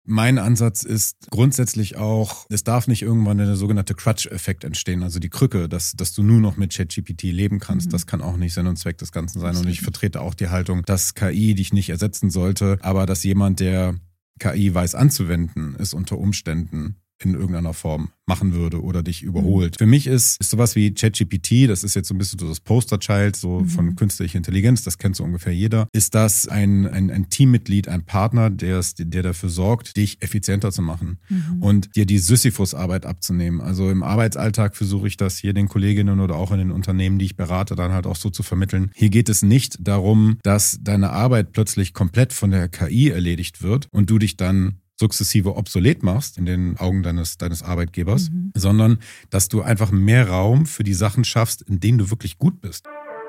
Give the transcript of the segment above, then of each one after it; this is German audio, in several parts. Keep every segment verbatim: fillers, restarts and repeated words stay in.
Mein Ansatz ist grundsätzlich auch, es darf nicht irgendwann der sogenannte Crutch-Effekt entstehen, also die Krücke, dass, dass du nur noch mit ChatGPT leben kannst. Mhm. Das kann auch nicht Sinn und Zweck des Ganzen sein. Und ich vertrete auch die Haltung, dass K I dich nicht ersetzen sollte, aber dass jemand, der K I weiß anzuwenden, es unter Umständen in irgendeiner Form machen würde oder dich überholt. Mhm. Für mich ist, ist sowas wie ChatGPT, das ist jetzt so ein bisschen so das Posterchild so mhm. von künstlicher Intelligenz, das kennt so ungefähr jeder, ist das ein, ein, ein Teammitglied, ein Partner, der, ist, der dafür sorgt, dich effizienter zu machen mhm. und dir die Sisyphus-Arbeit abzunehmen. Also im Arbeitsalltag versuche ich das hier den Kolleginnen oder auch in den Unternehmen, die ich berate, dann halt auch so zu vermitteln. Hier geht es nicht darum, dass deine Arbeit plötzlich komplett von der K I erledigt wird und du dich dann sukzessive obsolet machst in den Augen deines, deines Arbeitgebers, mhm. sondern dass du einfach mehr Raum für die Sachen schaffst, in denen du wirklich gut bist.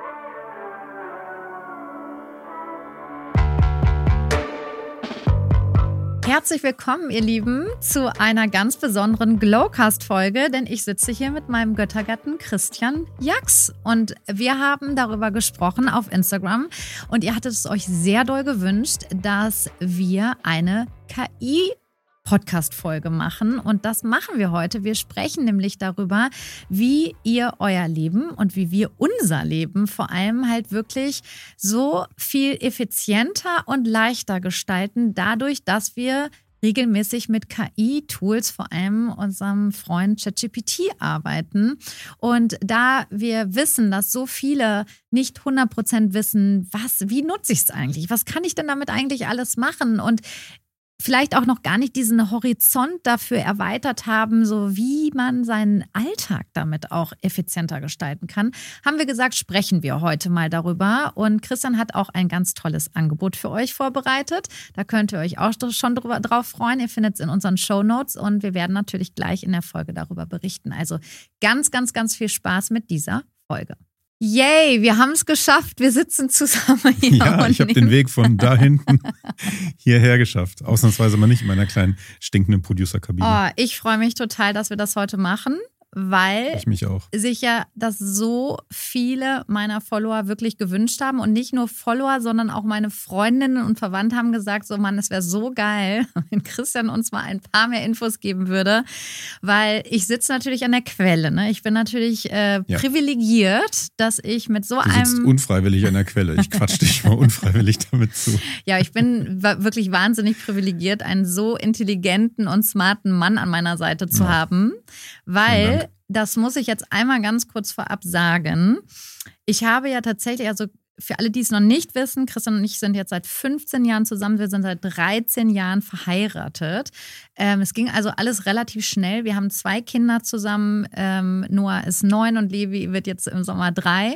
Herzlich willkommen, ihr Lieben, zu einer ganz besonderen Glowcast-Folge, denn ich sitze hier mit meinem Göttergatten Christian Jax und wir haben darüber gesprochen auf Instagram und ihr hattet es euch sehr doll gewünscht, dass wir eine K I Podcast-Folge machen und das machen wir heute. Wir sprechen nämlich darüber, wie ihr euer Leben und wie wir unser Leben vor allem halt wirklich so viel effizienter und leichter gestalten, dadurch, dass wir regelmäßig mit K I-Tools, vor allem unserem Freund ChatGPT, arbeiten. Und da wir wissen, dass so viele nicht hundert Prozent wissen, was, wie nutze ich es eigentlich? Was kann ich denn damit eigentlich alles machen? Und vielleicht auch noch gar nicht diesen Horizont dafür erweitert haben, so wie man seinen Alltag damit auch effizienter gestalten kann, haben wir gesagt, sprechen wir heute mal darüber. Und Christian hat auch ein ganz tolles Angebot für euch vorbereitet. Da könnt ihr euch auch schon drüber, drauf freuen. Ihr findet es in unseren Shownotes und wir werden natürlich gleich in der Folge darüber berichten. Also ganz, ganz, ganz viel Spaß mit dieser Folge. Yay, wir haben es geschafft. Wir sitzen zusammen hier. Ja, ich habe den Weg von da hinten hierher geschafft. Ausnahmsweise mal nicht in meiner kleinen stinkenden Producer-Kabine. Oh, ich freue mich total, dass wir das heute machen, weil ich mich auch. sich ja das so viele meiner Follower wirklich gewünscht haben. Und nicht nur Follower, sondern auch meine Freundinnen und Verwandte haben gesagt, so Mann, es wäre so geil, wenn Christian uns mal ein paar mehr Infos geben würde. Weil ich sitze natürlich an der Quelle. Ne? Ich bin natürlich äh, ja. privilegiert, dass ich mit so du einem... Du sitzt unfreiwillig an der Quelle. Ich quatsch dich mal unfreiwillig damit zu. Ja, ich bin wirklich wahnsinnig privilegiert, einen so intelligenten und smarten Mann an meiner Seite zu ja. haben. Weil... Das muss ich jetzt einmal ganz kurz vorab sagen. Ich habe ja tatsächlich, also für alle, die es noch nicht wissen, Christian und ich sind jetzt seit fünfzehn Jahren zusammen. Wir sind seit dreizehn Jahren verheiratet. Ähm, es ging also alles relativ schnell. Wir haben zwei Kinder zusammen. Ähm, Noah ist neun und Levi wird jetzt im Sommer drei.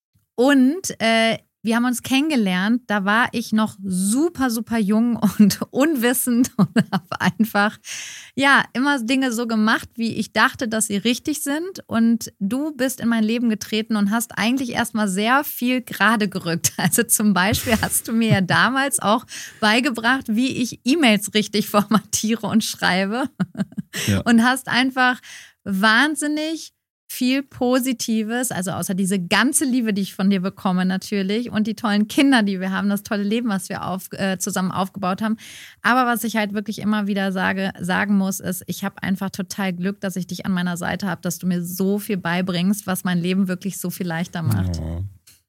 Und äh, wir haben uns kennengelernt, da war ich noch super, super jung und unwissend und habe einfach, ja, immer Dinge so gemacht, wie ich dachte, dass sie richtig sind. Und du bist in mein Leben getreten und hast eigentlich erstmal sehr viel gerade gerückt. Also zum Beispiel hast du mir ja damals auch beigebracht, wie ich E-Mails richtig formatiere und schreibe. Ja. Und hast einfach wahnsinnig viel Positives, also außer diese ganze Liebe, die ich von dir bekomme natürlich und die tollen Kinder, die wir haben, das tolle Leben, was wir auf, äh, zusammen aufgebaut haben. Aber was ich halt wirklich immer wieder sage, sagen muss, ist, ich habe einfach total Glück, dass ich dich an meiner Seite habe, dass du mir so viel beibringst, was mein Leben wirklich so viel leichter macht. Oh.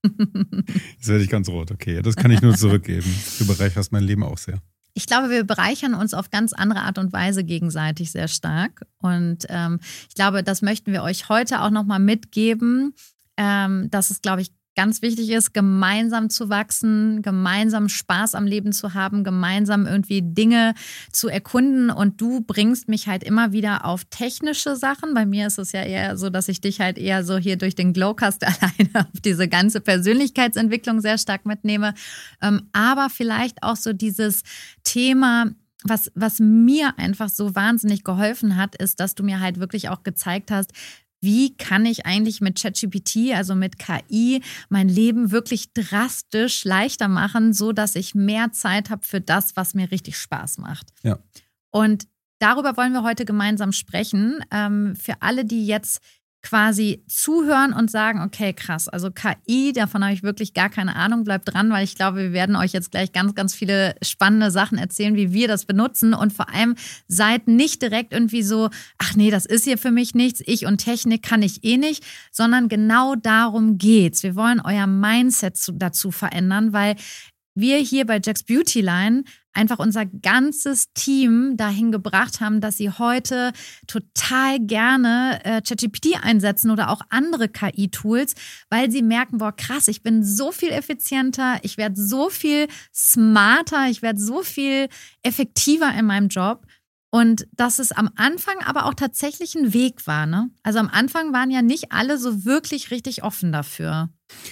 Jetzt werde ich ganz rot. Okay, das kann ich nur zurückgeben. Du bereicherst mein Leben auch sehr. Ich glaube, wir bereichern uns auf ganz andere Art und Weise gegenseitig sehr stark. Und ähm, ich glaube, das möchten wir euch heute auch nochmal mitgeben, ähm, dass es, glaube ich, ganz wichtig ist, gemeinsam zu wachsen, gemeinsam Spaß am Leben zu haben, gemeinsam irgendwie Dinge zu erkunden. Und du bringst mich halt immer wieder auf technische Sachen. Bei mir ist es ja eher so, dass ich dich halt eher so hier durch den Glowcast alleine auf diese ganze Persönlichkeitsentwicklung sehr stark mitnehme. Aber vielleicht auch so dieses Thema, was, was mir einfach so wahnsinnig geholfen hat, ist, dass du mir halt wirklich auch gezeigt hast, wie kann ich eigentlich mit ChatGPT, also mit K I, mein Leben wirklich drastisch leichter machen, so dass ich mehr Zeit habe für das, was mir richtig Spaß macht. Ja. Und darüber wollen wir heute gemeinsam sprechen. Ähm, für alle, die jetzt quasi zuhören und sagen, okay, krass, also K I, davon habe ich wirklich gar keine Ahnung, bleibt dran, weil ich glaube, wir werden euch jetzt gleich ganz, ganz viele spannende Sachen erzählen, wie wir das benutzen und vor allem seid nicht direkt irgendwie so, ach nee, das ist hier für mich nichts, ich und Technik kann ich eh nicht, sondern genau darum geht's. Wir wollen euer Mindset dazu verändern, weil wir hier bei Jax Beautyline einfach unser ganzes Team dahin gebracht haben, dass sie heute total gerne äh, ChatGPT einsetzen oder auch andere K I-Tools, weil sie merken, boah krass, ich bin so viel effizienter, ich werde so viel smarter, ich werde so viel effektiver in meinem Job. Und dass es am Anfang aber auch tatsächlich ein Weg war, ne? Also am Anfang waren ja nicht alle so wirklich richtig offen dafür.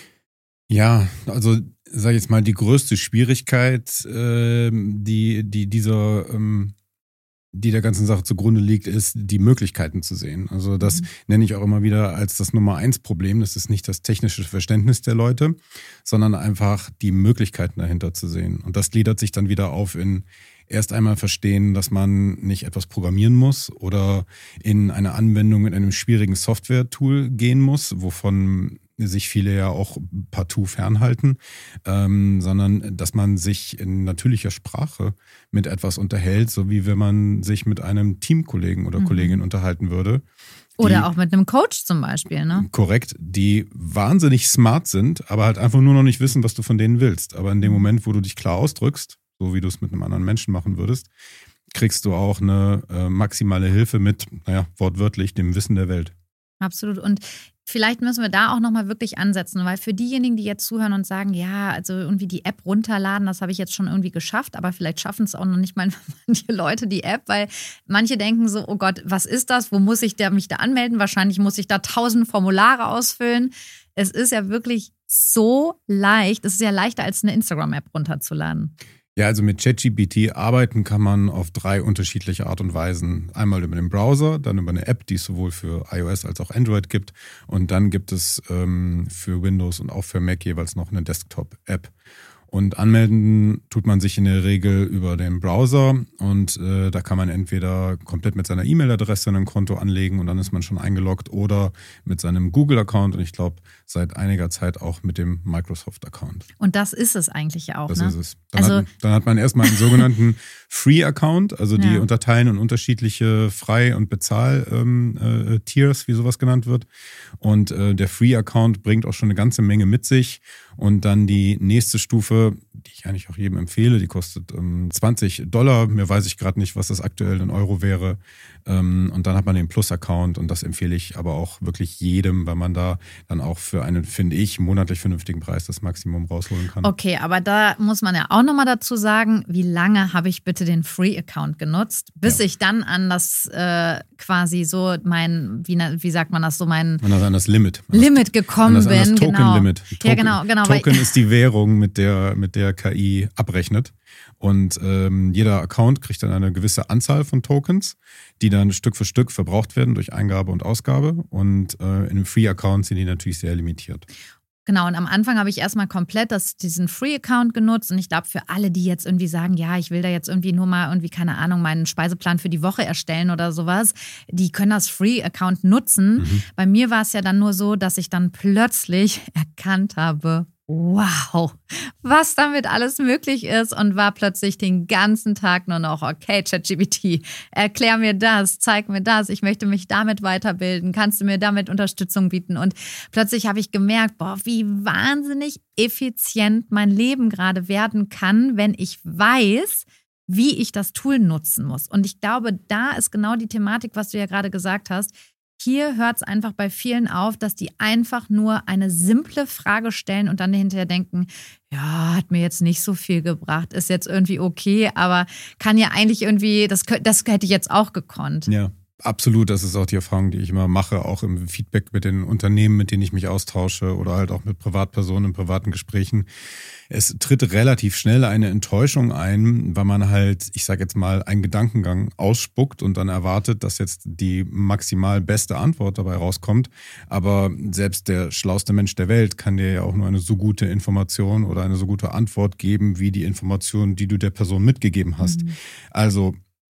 Ja, also sag ich jetzt mal, die größte Schwierigkeit, äh, die, die dieser, ähm, die der ganzen Sache zugrunde liegt, ist, die Möglichkeiten zu sehen. Also das mhm. nenne ich auch immer wieder als das Nummer eins Problem. Das ist nicht das technische Verständnis der Leute, sondern einfach die Möglichkeiten dahinter zu sehen. Und das gliedert sich dann wieder auf in erst einmal verstehen, dass man nicht etwas programmieren muss oder in eine Anwendung in einem schwierigen Software-Tool gehen muss, wovon sich viele ja auch partout fernhalten, ähm, sondern dass man sich in natürlicher Sprache mit etwas unterhält, so wie wenn man sich mit einem Teamkollegen oder mhm. Kollegin unterhalten würde. Oder die, auch mit einem Coach zum Beispiel, ne? Korrekt, die wahnsinnig smart sind, aber halt einfach nur noch nicht wissen, was du von denen willst. Aber in dem Moment, wo du dich klar ausdrückst, so wie du es mit einem anderen Menschen machen würdest, kriegst du auch eine äh, maximale Hilfe mit, naja, wortwörtlich, dem Wissen der Welt. Absolut. Und vielleicht müssen wir da auch nochmal wirklich ansetzen, weil für diejenigen, die jetzt zuhören und sagen, ja, also irgendwie die App runterladen, das habe ich jetzt schon irgendwie geschafft, aber vielleicht schaffen es auch noch nicht mal manche Leute die App, weil manche denken so, oh Gott, was ist das? Wo muss ich da, mich da anmelden? Wahrscheinlich muss ich da tausend Formulare ausfüllen. Es ist ja wirklich so leicht, es ist ja leichter als eine Instagram-App runterzuladen. Ja, also mit ChatGPT arbeiten kann man auf drei unterschiedliche Art und Weisen. Einmal über den Browser, dann über eine App, die es sowohl für iOS als auch Android gibt. Und dann gibt es ähm, für Windows und auch für Mac jeweils noch eine Desktop-App. Und anmelden tut man sich in der Regel über den Browser und äh, da kann man entweder komplett mit seiner E-Mail-Adresse ein Konto anlegen und dann ist man schon eingeloggt oder mit seinem Google-Account und ich glaube seit einiger Zeit auch mit dem Microsoft-Account. Und das ist es eigentlich ja auch, das ne? Das ist es. Dann, also, hat, dann hat man erstmal einen sogenannten Free-Account, also die ja. unterteilen in unterschiedliche Frei- und Bezahl-Tiers, ähm, äh, wie sowas genannt wird. Und äh, der Free-Account bringt auch schon eine ganze Menge mit sich. Und dann die nächste Stufe, die ich eigentlich auch jedem empfehle, die kostet ähm, zwanzig Dollar. Mir weiß ich gerade nicht, was das aktuell in Euro wäre. Ähm, und dann hat man den Plus-Account und das empfehle ich aber auch wirklich jedem, weil man da dann auch für einen, finde ich, monatlich vernünftigen Preis das Maximum rausholen kann. Okay, aber da muss man ja auch nochmal dazu sagen, wie lange habe ich bitte den Free-Account genutzt, bis ja. ich dann an das äh, quasi so mein, wie, wie sagt man das, so mein an das, an das Limit. Limit gekommen an das, bin. An das Token-Limit. Genau. Ja, genau, genau. Token ist die Währung, mit der, mit der K I abrechnet. Und ähm, jeder Account kriegt dann eine gewisse Anzahl von Tokens, die dann Stück für Stück verbraucht werden durch Eingabe und Ausgabe. Und äh, in einem Free-Account sind die natürlich sehr limitiert. Genau, und am Anfang habe ich erstmal komplett das, diesen Free-Account genutzt und ich glaube für alle, die jetzt irgendwie sagen, ja, ich will da jetzt irgendwie nur mal irgendwie, keine Ahnung, meinen Speiseplan für die Woche erstellen oder sowas, die können das Free-Account nutzen. Mhm. Bei mir war es ja dann nur so, dass ich dann plötzlich erkannt habe, wow, was damit alles möglich ist und war plötzlich den ganzen Tag nur noch, okay, ChatGPT, erklär mir das, zeig mir das, ich möchte mich damit weiterbilden, kannst du mir damit Unterstützung bieten? Und plötzlich habe ich gemerkt, boah, wie wahnsinnig effizient mein Leben gerade werden kann, wenn ich weiß, wie ich das Tool nutzen muss. Und ich glaube, da ist genau die Thematik, was du ja gerade gesagt hast. Hier hört es einfach bei vielen auf, dass die einfach nur eine simple Frage stellen und dann hinterher denken, ja, hat mir jetzt nicht so viel gebracht, ist jetzt irgendwie okay, aber kann ja eigentlich irgendwie, das, das hätte ich jetzt auch gekonnt. Ja. Absolut, das ist auch die Erfahrung, die ich immer mache, auch im Feedback mit den Unternehmen, mit denen ich mich austausche oder halt auch mit Privatpersonen in privaten Gesprächen. Es tritt relativ schnell eine Enttäuschung ein, weil man halt, ich sage jetzt mal, einen Gedankengang ausspuckt und dann erwartet, dass jetzt die maximal beste Antwort dabei rauskommt. Aber selbst der schlauste Mensch der Welt kann dir ja auch nur eine so gute Information oder eine so gute Antwort geben, wie die Information, die du der Person mitgegeben hast. Mhm. Also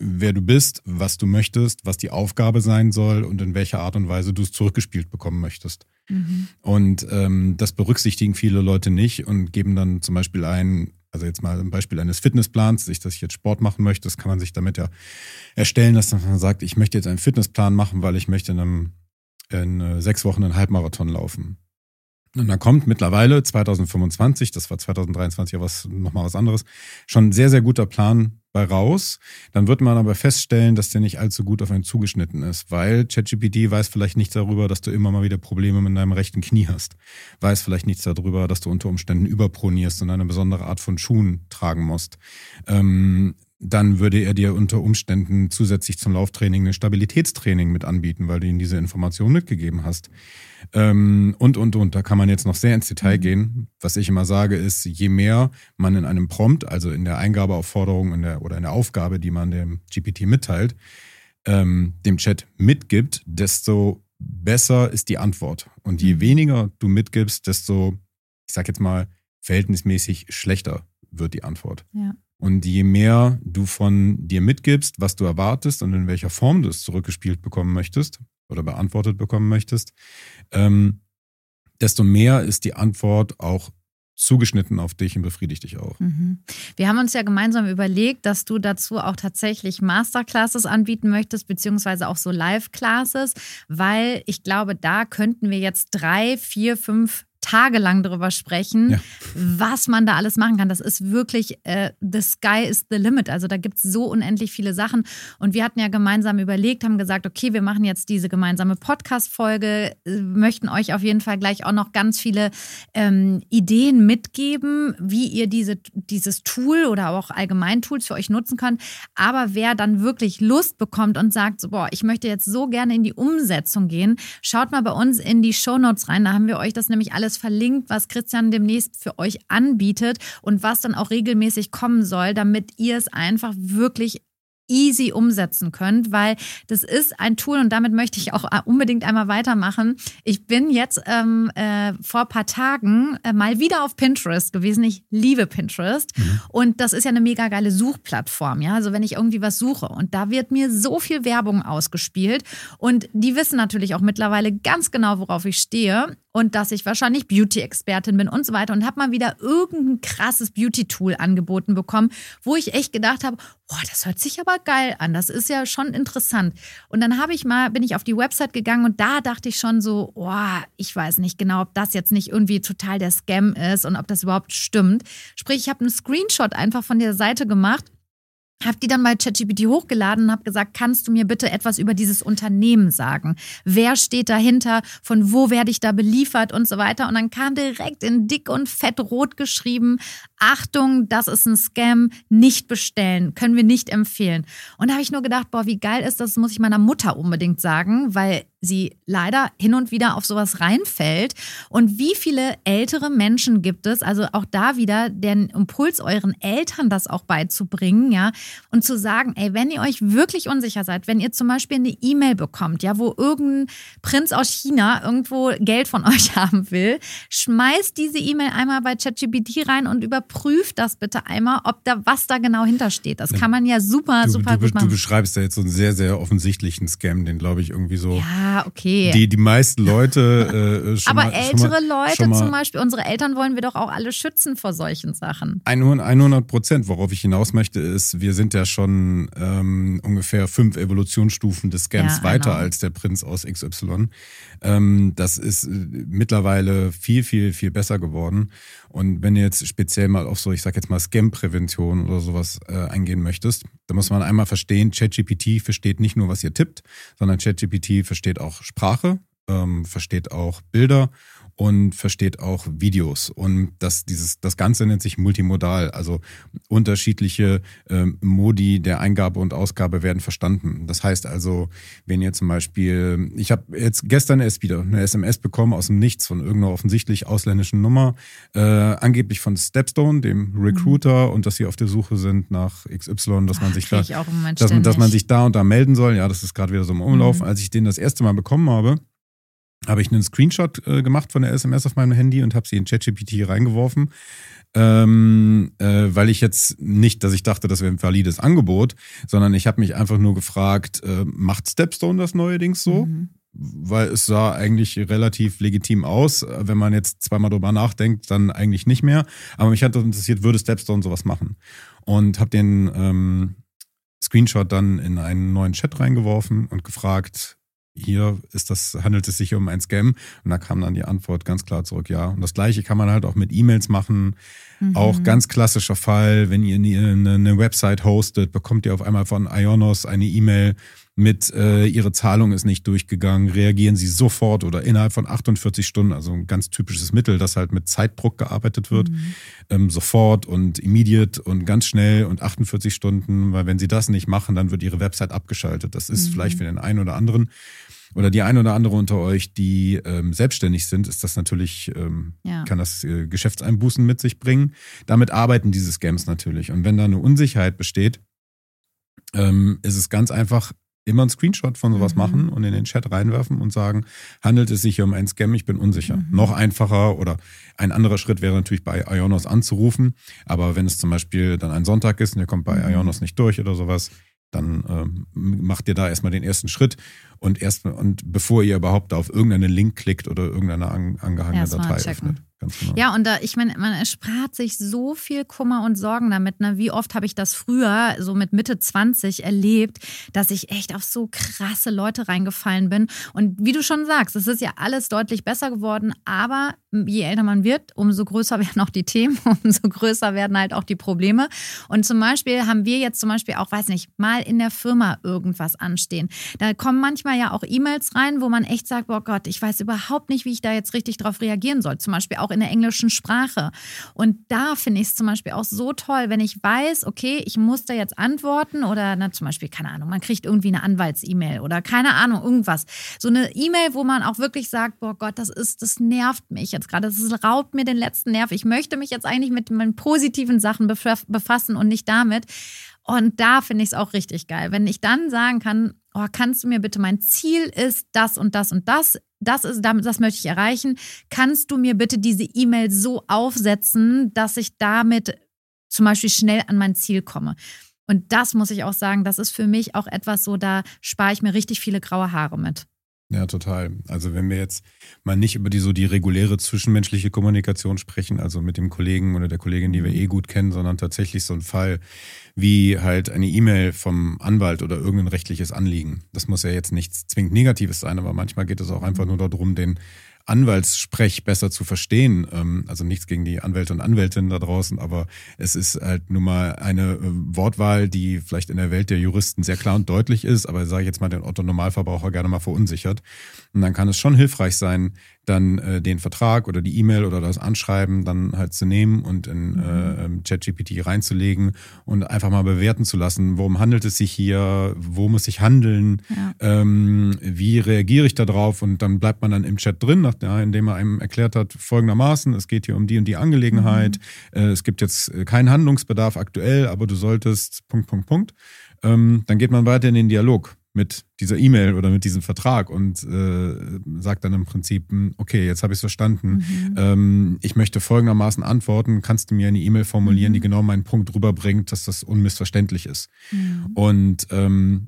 wer du bist, was du möchtest, was die Aufgabe sein soll und in welcher Art und Weise du es zurückgespielt bekommen möchtest. Mhm. Und ähm, das berücksichtigen viele Leute nicht und geben dann zum Beispiel ein, also jetzt mal ein Beispiel eines Fitnessplans, sich, dass ich jetzt Sport machen möchte, das kann man sich damit ja erstellen, dass man sagt, ich möchte jetzt einen Fitnessplan machen, weil ich möchte in, einem, in sechs Wochen einen Halbmarathon laufen. Und dann kommt mittlerweile zwanzig fünfundzwanzig, das war zwanzig dreiundzwanzig ja was, nochmal was anderes, schon ein sehr, sehr guter Plan bei raus. Dann wird man aber feststellen, dass der nicht allzu gut auf einen zugeschnitten ist, weil ChatGPT weiß vielleicht nichts darüber, dass du immer mal wieder Probleme mit deinem rechten Knie hast. Weiß vielleicht nichts darüber, dass du unter Umständen überpronierst und eine besondere Art von Schuhen tragen musst. Ähm, dann würde er dir unter Umständen zusätzlich zum Lauftraining ein Stabilitätstraining mit anbieten, weil du ihm diese Information mitgegeben hast. Ähm, und, und, und. Da kann man jetzt noch sehr ins Detail gehen. Was ich immer sage ist, je mehr man in einem Prompt, also in der Eingabeaufforderung in der, oder in der Aufgabe, die man dem G P T mitteilt, ähm, dem Chat mitgibt, desto besser ist die Antwort. Und je weniger du mitgibst, desto, ich sag jetzt mal, verhältnismäßig schlechter wird die Antwort. Ja. Und je mehr du von dir mitgibst, was du erwartest und in welcher Form du es zurückgespielt bekommen möchtest oder beantwortet bekommen möchtest, ähm, desto mehr ist die Antwort auch zugeschnitten auf dich und befriedigt dich auch. Mhm. Wir haben uns ja gemeinsam überlegt, dass du dazu auch tatsächlich Masterclasses anbieten möchtest, beziehungsweise auch so Live-Classes, weil ich glaube, da könnten wir jetzt drei, vier, fünf tagelang darüber sprechen, ja. was man da alles machen kann. Das ist wirklich, äh, the sky is the limit. Also da gibt es so unendlich viele Sachen. Und wir hatten ja gemeinsam überlegt, haben gesagt, okay, wir machen jetzt diese gemeinsame Podcast-Folge, äh, möchten euch auf jeden Fall gleich auch noch ganz viele ähm, Ideen mitgeben, wie ihr diese, dieses Tool oder auch allgemein Tools für euch nutzen könnt. Aber wer dann wirklich Lust bekommt und sagt, so, boah, ich möchte jetzt so gerne in die Umsetzung gehen, schaut mal bei uns in die Shownotes rein. Da haben wir euch das nämlich alles verlinkt, was Christian demnächst für euch anbietet und was dann auch regelmäßig kommen soll, damit ihr es einfach wirklich easy umsetzen könnt, weil das ist ein Tool und damit möchte ich auch unbedingt einmal weitermachen. Ich bin jetzt ähm, äh, vor ein paar Tagen äh, mal wieder auf Pinterest gewesen. Ich liebe Pinterest mhm. und das ist ja eine mega geile Suchplattform. Ja? Also wenn ich irgendwie was suche und da wird mir so viel Werbung ausgespielt und die wissen natürlich auch mittlerweile ganz genau, worauf ich stehe und dass ich wahrscheinlich Beauty-Expertin bin und so weiter und habe mal wieder irgendein krasses Beauty-Tool angeboten bekommen, wo ich echt gedacht habe, boah, das hört sich aber geil an, das ist ja schon interessant. Und dann habe ich mal, bin ich auf die Website gegangen und da dachte ich schon so, boah, ich weiß nicht genau, ob das jetzt nicht irgendwie total der Scam ist und ob das überhaupt stimmt. Sprich, ich habe einen Screenshot einfach von der Seite gemacht, habe die dann bei ChatGPT hochgeladen und habe gesagt, kannst du mir bitte etwas über dieses Unternehmen sagen? Wer steht dahinter? Von wo werde ich da beliefert und so weiter? Und dann kam direkt in dick und fett rot geschrieben, Achtung, das ist ein Scam, nicht bestellen, können wir nicht empfehlen. Und da habe ich nur gedacht, boah, wie geil ist das, das muss ich meiner Mutter unbedingt sagen, weil sie leider hin und wieder auf sowas reinfällt. Und wie viele ältere Menschen gibt es, also auch da wieder den Impuls, euren Eltern das auch beizubringen, ja, und zu sagen, ey, wenn ihr euch wirklich unsicher seid, wenn ihr zum Beispiel eine E-Mail bekommt, ja, wo irgendein Prinz aus China irgendwo Geld von euch haben will, schmeißt diese E-Mail einmal bei ChatGPT rein und überprüft das bitte einmal, ob da was da genau hintersteht. Das kann man ja super, du, super du, gut machen. Du beschreibst ja jetzt so einen sehr, sehr offensichtlichen Scam, den glaube ich irgendwie so... Ja, okay. Die, die meisten Leute... Äh, schon Aber mal, ältere schon mal, Leute schon mal, zum Beispiel, unsere Eltern wollen wir doch auch alle schützen vor solchen Sachen. hundert Prozent. Worauf ich hinaus möchte, ist, wir sind ja schon ähm, ungefähr fünf Evolutionsstufen des Scams ja, weiter als der Prinz aus X Y. Ähm, das ist äh, mittlerweile viel, viel, viel besser geworden. Und wenn du jetzt speziell mal auf so, ich sag jetzt mal Scam-Prävention oder sowas äh, eingehen möchtest, da muss man einmal verstehen, ChatGPT versteht nicht nur, was ihr tippt, sondern ChatGPT versteht auch Sprache, ähm, versteht auch Bilder und versteht auch Videos. Und das, dieses, das Ganze nennt sich multimodal, also unterschiedliche ähm, Modi der Eingabe und Ausgabe werden verstanden. Das heißt also, wenn ihr zum Beispiel, ich habe jetzt gestern erst wieder eine S M S bekommen aus dem Nichts von irgendeiner offensichtlich ausländischen Nummer, äh, angeblich von Stepstone, dem Recruiter, mhm. und dass sie auf der Suche sind nach X Y, dass Ach, man sich da, dass, dass man sich da und da melden soll. Ja, das ist gerade wieder so im Umlauf. Mhm. Als ich den das erste Mal bekommen habe, habe ich einen Screenshot äh, gemacht von der S M S auf meinem Handy und habe sie in ChatGPT reingeworfen. ähm, äh, weil ich jetzt nicht, dass ich dachte, das wäre ein valides Angebot, sondern ich habe mich einfach nur gefragt, äh, macht Stepstone das neuerdings so? Mhm. Weil es sah eigentlich relativ legitim aus. Wenn man jetzt zweimal drüber nachdenkt, dann eigentlich nicht mehr. Aber mich hat interessiert, würde Stepstone sowas machen? Und habe den ähm, Screenshot dann in einen neuen Chat reingeworfen und gefragt, hier ist das, handelt es sich um ein Scam? Und da kam dann die Antwort ganz klar zurück, ja. Und das Gleiche kann man halt auch mit E-Mails machen. Mhm. Auch ganz klassischer Fall, wenn ihr eine, eine Website hostet, bekommt ihr auf einmal von Ionos eine E-Mail mit, äh, ihre Zahlung ist nicht durchgegangen, reagieren sie sofort oder innerhalb von achtundvierzig Stunden, also ein ganz typisches Mittel, das halt mit Zeitdruck gearbeitet wird, mhm. ähm, sofort und immediate und ganz schnell und achtundvierzig Stunden, weil wenn sie das nicht machen, dann wird ihre Website abgeschaltet. Das ist mhm. vielleicht für den einen oder anderen oder die ein oder andere unter euch, die ähm, selbstständig sind, ist das natürlich, ähm, ja. kann das äh, Geschäftseinbußen mit sich bringen. Damit arbeiten diese Scams natürlich. Und wenn da eine Unsicherheit besteht, ähm, ist es ganz einfach, immer einen Screenshot von sowas mhm. machen und in den Chat reinwerfen und sagen, handelt es sich hier um einen Scam, ich bin unsicher. Mhm. Noch einfacher oder ein anderer Schritt wäre natürlich bei Ionos anzurufen, aber wenn es zum Beispiel dann ein Sonntag ist und ihr kommt bei mhm. Ionos nicht durch oder sowas, dann ähm, macht ihr da erstmal den ersten Schritt und erst und bevor ihr überhaupt auf irgendeinen Link klickt oder irgendeine an, angehangene Datei öffnet. Ganz genau. Ja, und da, ich meine, man erspart sich so viel Kummer und Sorgen damit. Ne? Wie oft habe ich das früher, so mit Mitte zwanzig, erlebt, dass ich echt auf so krasse Leute reingefallen bin. Und wie du schon sagst, es ist ja alles deutlich besser geworden, aber je älter man wird, umso größer werden auch die Themen, umso größer werden halt auch die Probleme. Und zum Beispiel haben wir jetzt zum Beispiel auch, weiß nicht, mal in der Firma irgendwas anstehen. Da kommen manchmal ja auch E-Mails rein, wo man echt sagt, boah Gott, ich weiß überhaupt nicht, wie ich da jetzt richtig drauf reagieren soll. Zum Beispiel auch in der englischen Sprache. Und da finde ich es zum Beispiel auch so toll, wenn ich weiß, okay, ich muss da jetzt antworten oder na, zum Beispiel, keine Ahnung, man kriegt irgendwie eine Anwalts-E-Mail oder keine Ahnung, irgendwas. So eine E-Mail, wo man auch wirklich sagt, boah Gott, das ist, das nervt mich jetzt gerade, das raubt mir den letzten Nerv. Ich möchte mich jetzt eigentlich mit meinen positiven Sachen befassen und nicht damit. Und da finde ich es auch richtig geil, wenn ich dann sagen kann, oh, kannst du mir bitte, mein Ziel ist das und das und das, das ist damit, das möchte ich erreichen. Kannst du mir bitte diese E-Mail so aufsetzen, dass ich damit zum Beispiel schnell an mein Ziel komme? Und das muss ich auch sagen, das ist für mich auch etwas so, da spare ich mir richtig viele graue Haare mit. Ja, total. Also wenn wir jetzt mal nicht über die so die reguläre zwischenmenschliche Kommunikation sprechen, also mit dem Kollegen oder der Kollegin, die wir eh gut kennen, sondern tatsächlich so ein Fall wie halt eine E-Mail vom Anwalt oder irgendein rechtliches Anliegen. Das muss ja jetzt nichts zwingend Negatives sein, aber manchmal geht es auch einfach nur darum, den Anwaltssprech besser zu verstehen. Also nichts gegen die Anwälte und Anwältinnen da draußen, aber es ist halt nun mal eine Wortwahl, die vielleicht in der Welt der Juristen sehr klar und deutlich ist, aber sage ich jetzt mal den Otto-Normalverbraucher gerne mal verunsichert. Und dann kann es schon hilfreich sein, dann äh, den Vertrag oder die E-Mail oder das Anschreiben dann halt zu nehmen und in mhm. äh, ChatGPT reinzulegen und einfach mal bewerten zu lassen, worum handelt es sich hier, wo muss ich handeln, ja. ähm, wie reagiere ich da drauf, und dann bleibt man dann im Chat drin, nach, ja, indem er einem erklärt hat, folgendermaßen, es geht hier um die und die Angelegenheit, mhm. äh, es gibt jetzt keinen Handlungsbedarf aktuell, aber du solltest, Punkt, Punkt, Punkt. Ähm, dann geht man weiter in den Dialog mit dieser E-Mail oder mit diesem Vertrag und äh, sagt dann im Prinzip, okay, jetzt habe ich es verstanden. Mhm. Ähm, ich möchte folgendermaßen antworten. Kannst du mir eine E-Mail formulieren, mhm. die genau meinen Punkt rüberbringt, dass das unmissverständlich ist? Mhm. Und ähm,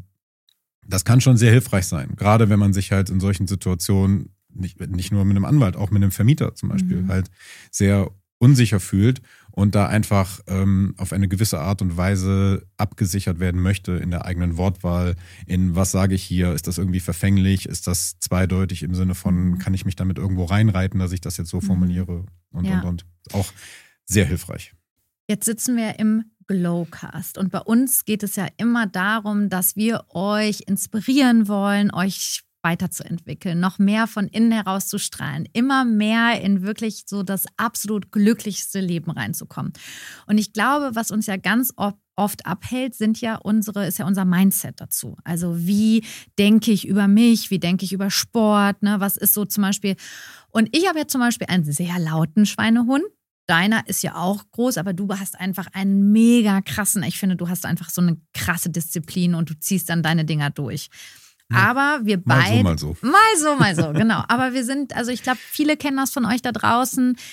das kann schon sehr hilfreich sein, gerade wenn man sich halt in solchen Situationen, nicht, nicht nur mit einem Anwalt, auch mit einem Vermieter zum Beispiel, mhm. halt sehr unsicher fühlt und da einfach ähm, auf eine gewisse Art und Weise abgesichert werden möchte in der eigenen Wortwahl, in was sage ich hier, ist das irgendwie verfänglich, ist das zweideutig im Sinne von, kann ich mich damit irgendwo reinreiten, dass ich das jetzt so formuliere und, ja. und, und. Auch sehr hilfreich. Jetzt sitzen wir im Glowcast und bei uns geht es ja immer darum, dass wir euch inspirieren wollen, euch weiterzuentwickeln, noch mehr von innen heraus zu strahlen, immer mehr in wirklich so das absolut glücklichste Leben reinzukommen. Und ich glaube, was uns ja ganz oft abhält, sind ja unsere, ist ja unser Mindset dazu. Also wie denke ich über mich, wie denke ich über Sport, ne? Was ist so zum Beispiel, und ich habe ja zum Beispiel einen sehr lauten Schweinehund. Deiner ist ja auch groß, aber du hast einfach einen mega krassen, ich finde, du hast einfach so eine krasse Disziplin und du ziehst dann deine Dinger durch. Aber wir beide. Mal so, mal so. Mal so, mal so, genau. Aber wir sind, also ich glaube, viele kennen das von euch da draußen.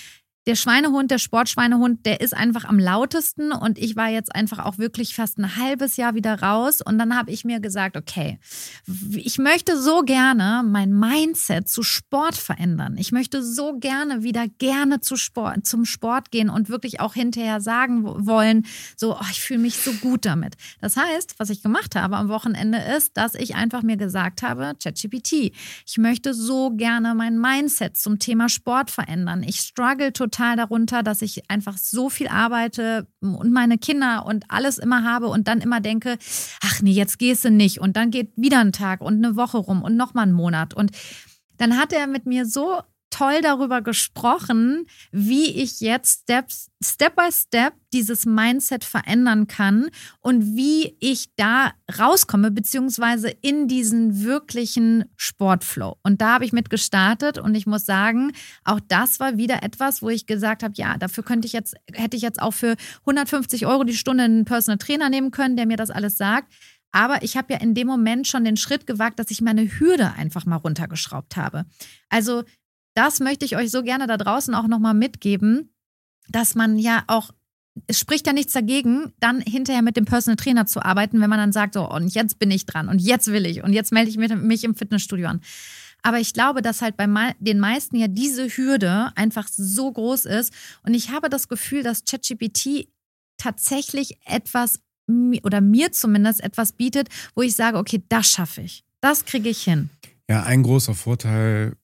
der Schweinehund, der Sportschweinehund, der ist einfach am lautesten und ich war jetzt einfach auch wirklich fast ein halbes Jahr wieder raus und dann habe ich mir gesagt, okay, ich möchte so gerne mein Mindset zu Sport verändern. Ich möchte so gerne wieder gerne zu Sport, zum Sport gehen und wirklich auch hinterher sagen wollen, so, oh, ich fühle mich so gut damit. Das heißt, was ich gemacht habe am Wochenende ist, dass ich einfach mir gesagt habe, ChatGPT, ich möchte so gerne mein Mindset zum Thema Sport verändern. Ich struggle total total darunter, dass ich einfach so viel arbeite und meine Kinder und alles immer habe und dann immer denke, ach nee, jetzt gehst du nicht und dann geht wieder ein Tag und eine Woche rum und nochmal einen Monat. Und dann hat er mit mir so toll darüber gesprochen, wie ich jetzt Step, Step by Step dieses Mindset verändern kann und wie ich da rauskomme, beziehungsweise in diesen wirklichen Sportflow. Und da habe ich mit gestartet und ich muss sagen, auch das war wieder etwas, wo ich gesagt habe, ja, dafür könnte ich jetzt, hätte ich jetzt auch für hundertfünfzig Euro die Stunde einen Personal Trainer nehmen können, der mir das alles sagt. Aber ich habe ja in dem Moment schon den Schritt gewagt, dass ich meine Hürde einfach mal runtergeschraubt habe. Also das möchte ich euch so gerne da draußen auch nochmal mitgeben, dass man ja auch, es spricht ja nichts dagegen, dann hinterher mit dem Personal Trainer zu arbeiten, wenn man dann sagt, so, und jetzt bin ich dran und jetzt will ich und jetzt melde ich mich im Fitnessstudio an. Aber ich glaube, dass halt bei den meisten ja diese Hürde einfach so groß ist und ich habe das Gefühl, dass ChatGPT tatsächlich etwas, oder mir zumindest etwas bietet, wo ich sage, okay, das schaffe ich, das kriege ich hin. Ja, ein großer Vorteil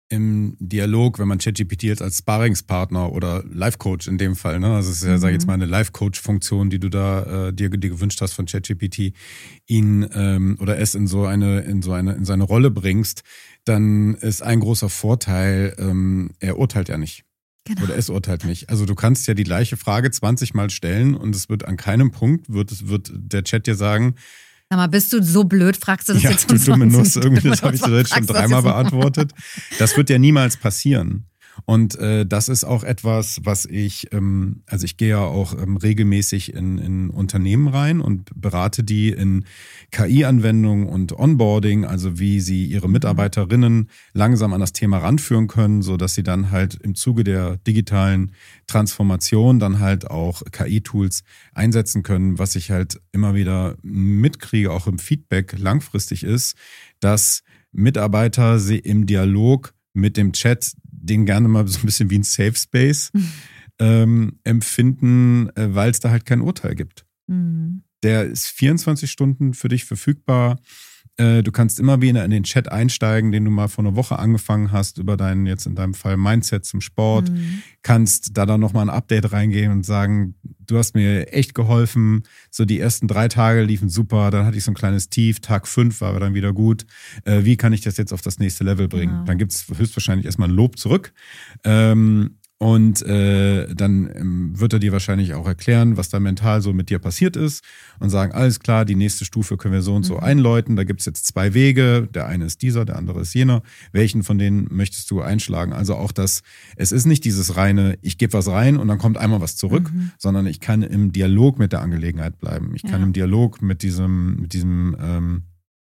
im Dialog, wenn man ChatGPT jetzt als Sparringspartner oder Life-Coach in dem Fall, ne, also es ist ja, mhm. sag ich jetzt mal, eine Life-Coach-Funktion, die du da äh, dir, dir gewünscht hast von ChatGPT, ihn ähm, oder es in so eine in so eine in seine Rolle bringst, dann ist ein großer Vorteil, ähm, er urteilt ja nicht. Genau. Oder es urteilt nicht. Also du kannst ja die gleiche Frage zwanzig Mal stellen und es wird an keinem Punkt, wird, es wird der Chat dir sagen, sag mal, bist du so blöd, fragst du das ja, jetzt du dumme Nuss, irgendwie, das habe ich dir jetzt schon dreimal beantwortet. Das wird ja niemals passieren. Und äh, das ist auch etwas, was ich, ähm, also ich gehe ja auch ähm, regelmäßig in, in Unternehmen rein und berate die in K I-Anwendungen und Onboarding, also wie sie ihre Mitarbeiterinnen langsam an das Thema ranführen können, so dass sie dann halt im Zuge der digitalen Transformation dann halt auch K I-Tools einsetzen können. Was ich halt immer wieder mitkriege, auch im Feedback langfristig ist, dass Mitarbeiter sie im Dialog mit dem Chat den gerne mal so ein bisschen wie ein Safe Space mhm. ähm, empfinden, äh, weil es da halt kein Urteil gibt. Mhm. Der ist vierundzwanzig Stunden für dich verfügbar. Äh, du kannst immer wieder in den Chat einsteigen, den du mal vor einer Woche angefangen hast, über deinen, jetzt in deinem Fall, Mindset zum Sport. Mhm. Kannst da dann nochmal ein Update reingehen und sagen, du hast mir echt geholfen. So die ersten drei Tage liefen super, dann hatte ich so ein kleines Tief. Tag fünf war aber dann wieder gut. Äh, wie kann ich das jetzt auf das nächste Level bringen? Genau. Dann gibt es höchstwahrscheinlich erstmal ein Lob zurück. Ähm, Und äh, dann ähm, wird er dir wahrscheinlich auch erklären, was da mental so mit dir passiert ist und sagen, alles klar, die nächste Stufe können wir so und so mhm. einläuten. Da gibt es jetzt zwei Wege. Der eine ist dieser, der andere ist jener. Welchen von denen möchtest du einschlagen? Also auch das, es ist nicht dieses reine, ich gebe was rein und dann kommt einmal was zurück, mhm. sondern ich kann im Dialog mit der Angelegenheit bleiben. Ich kann ja. im Dialog mit diesem, mit diesem ähm,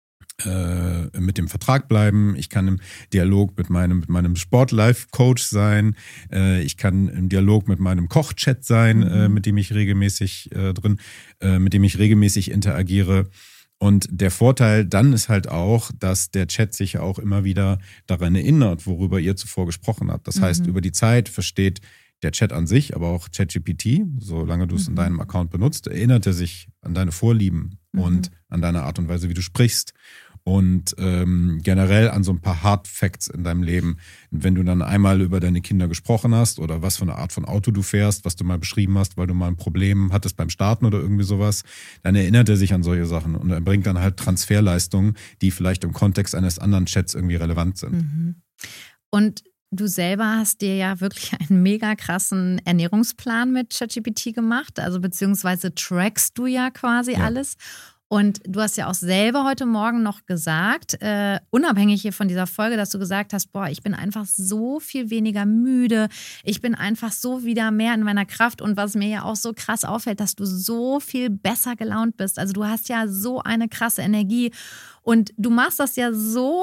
Äh, mit dem Vertrag bleiben, ich kann im Dialog mit meinem, mit meinem Sport-Life-Coach sein, äh, ich kann im Dialog mit meinem Koch-Chat sein, mhm. äh, mit dem ich regelmäßig äh, drin, äh, mit dem ich regelmäßig interagiere. Und der Vorteil dann ist halt auch, dass der Chat sich auch immer wieder daran erinnert, worüber ihr zuvor gesprochen habt. Das mhm. heißt, über die Zeit versteht der Chat an sich, aber auch ChatGPT, solange du es mhm. in deinem Account benutzt, erinnert er sich an deine Vorlieben mhm. und an deine Art und Weise, wie du sprichst. Und ähm, generell an so ein paar Hard Facts in deinem Leben. Wenn du dann einmal über deine Kinder gesprochen hast oder was für eine Art von Auto du fährst, was du mal beschrieben hast, weil du mal ein Problem hattest beim Starten oder irgendwie sowas, dann erinnert er sich an solche Sachen und er bringt dann halt Transferleistungen, die vielleicht im Kontext eines anderen Chats irgendwie relevant sind. Mhm. Und du selber hast dir ja wirklich einen mega krassen Ernährungsplan mit ChatGPT gemacht, also beziehungsweise trackst du ja quasi ja. alles. Und du hast ja auch selber heute Morgen noch gesagt, äh, unabhängig hier von dieser Folge, dass du gesagt hast, boah, ich bin einfach so viel weniger müde, ich bin einfach so wieder mehr in meiner Kraft und was mir ja auch so krass auffällt, dass du so viel besser gelaunt bist. Also du hast ja so eine krasse Energie und du machst das ja so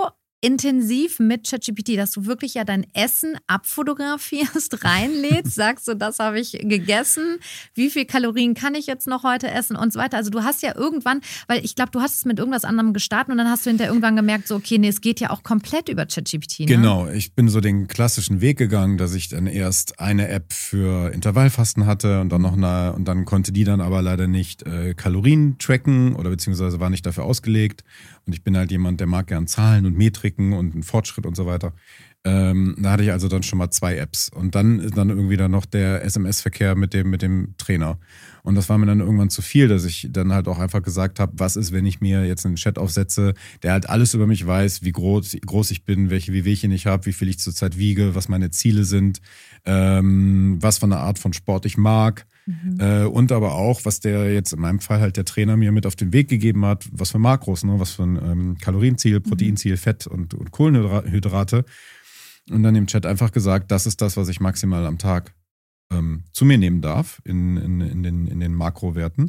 intensiv mit ChatGPT, dass du wirklich ja dein Essen abfotografierst, reinlädst, sagst so, das habe ich gegessen, wie viel Kalorien kann ich jetzt noch heute essen und so weiter. Also du hast ja irgendwann, weil ich glaube, du hast es mit irgendwas anderem gestartet und dann hast du hinterher irgendwann gemerkt, so okay, nee, es geht ja auch komplett über ChatGPT. Ne? Genau, ich bin so den klassischen Weg gegangen, dass ich dann erst eine App für Intervallfasten hatte und dann noch eine, und dann konnte die dann aber leider nicht äh, Kalorien tracken oder beziehungsweise war nicht dafür ausgelegt. Und ich bin halt jemand, der mag gern Zahlen und Metriken und einen Fortschritt und so weiter. Ähm, da hatte ich also dann schon mal zwei Apps. Und dann ist dann irgendwie dann noch der S M S-Verkehr mit dem, mit dem Trainer. Und das war mir dann irgendwann zu viel, dass ich dann halt auch einfach gesagt habe, was ist, wenn ich mir jetzt einen Chat aufsetze, der halt alles über mich weiß, wie groß, groß ich bin, welche Wehwehchen ich habe, wie viel ich zurzeit wiege, was meine Ziele sind, ähm, was für eine Art von Sport ich mag. Mhm. Äh, und aber auch, was der jetzt in meinem Fall halt der Trainer mir mit auf den Weg gegeben hat, was für Makros, ne, was für ein ähm, Kalorienziel, Proteinziel, Fett und, und Kohlenhydrate. Und dann im Chat einfach gesagt, das ist das, was ich maximal am Tag ähm, zu mir nehmen darf in, in, in, den, in den Makrowerten.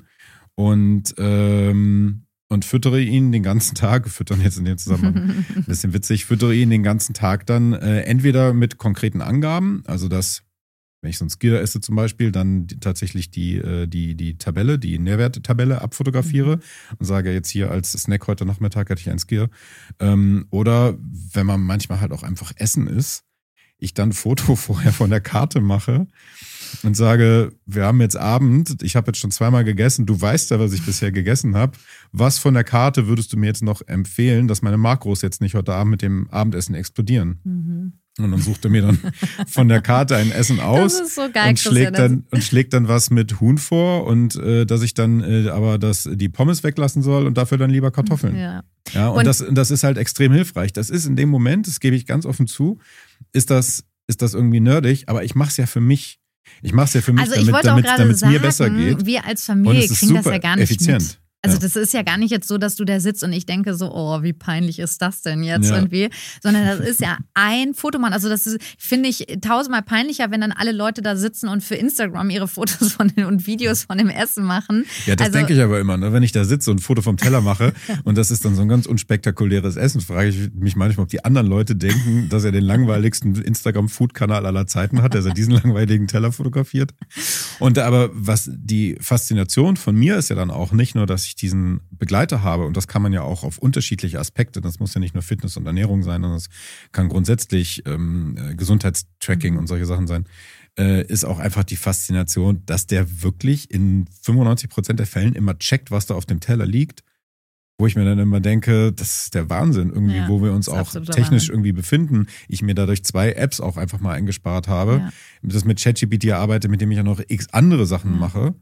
Und, ähm, und füttere ihn den ganzen Tag, füttern jetzt in dem Zusammenhang ein bisschen witzig, füttere ihn den ganzen Tag dann äh, entweder mit konkreten Angaben, also dass wenn ich so ein Skier esse zum Beispiel, dann die, tatsächlich die, die, die Tabelle, die Nährwerttabelle abfotografiere mhm. und sage jetzt hier als Snack heute Nachmittag hatte ich ein Skier. Ähm, oder wenn man manchmal halt auch einfach essen ist, ich dann ein Foto vorher von der Karte mache und sage, wir haben jetzt Abend, ich habe jetzt schon zweimal gegessen, du weißt ja, was ich bisher gegessen habe. Was von der Karte würdest du mir jetzt noch empfehlen, dass meine Makros jetzt nicht heute Abend mit dem Abendessen explodieren? Mhm. Und dann sucht er mir dann von der Karte ein Essen aus. Das ist so geil, und schlägt dann und schlägt dann was mit Huhn vor und äh, dass ich dann äh, aber das die Pommes weglassen soll und dafür dann lieber Kartoffeln. Ja, ja und, und das das ist halt extrem hilfreich. Das ist in dem Moment, das gebe ich ganz offen zu, ist das ist das irgendwie nerdig, aber ich mache es ja für mich. Ich mache es ja für mich, also damit damit damit es mir besser geht. Wir als Familie kriegen das ja gar nicht effizient. Mit. Also das ist ja gar nicht jetzt so, dass du da sitzt und ich denke so, oh, wie peinlich ist das denn jetzt ja. irgendwie, sondern das ist ja ein Fotomann. Also das ist, finde ich, tausendmal peinlicher, wenn dann alle Leute da sitzen und für Instagram ihre Fotos von den, und Videos von dem Essen machen. Ja, das also, denke ich aber immer, ne? Wenn ich da sitze und ein Foto vom Teller mache und das ist dann so ein ganz unspektakuläres Essen, frage ich mich manchmal, ob die anderen Leute denken, dass er den langweiligsten Instagram-Food-Kanal aller Zeiten hat, dass er diesen langweiligen Teller fotografiert. Und aber was die Faszination von mir ist ja dann auch nicht nur, dass ich diesen Begleiter habe, und das kann man ja auch auf unterschiedliche Aspekte, das muss ja nicht nur Fitness und Ernährung sein, sondern es kann grundsätzlich ähm, Gesundheitstracking mhm. und solche Sachen sein, äh, ist auch einfach die Faszination, dass der wirklich in fünfundneunzig Prozent der Fällen immer checkt, was da auf dem Teller liegt, wo ich mir dann immer denke, das ist der Wahnsinn irgendwie, ja, wo wir uns auch technisch Wahnsinn. irgendwie befinden. Ich mir dadurch zwei Apps auch einfach mal eingespart habe, ja. das mit ChatGPT arbeite, mit dem ich ja noch x andere Sachen ja. mache.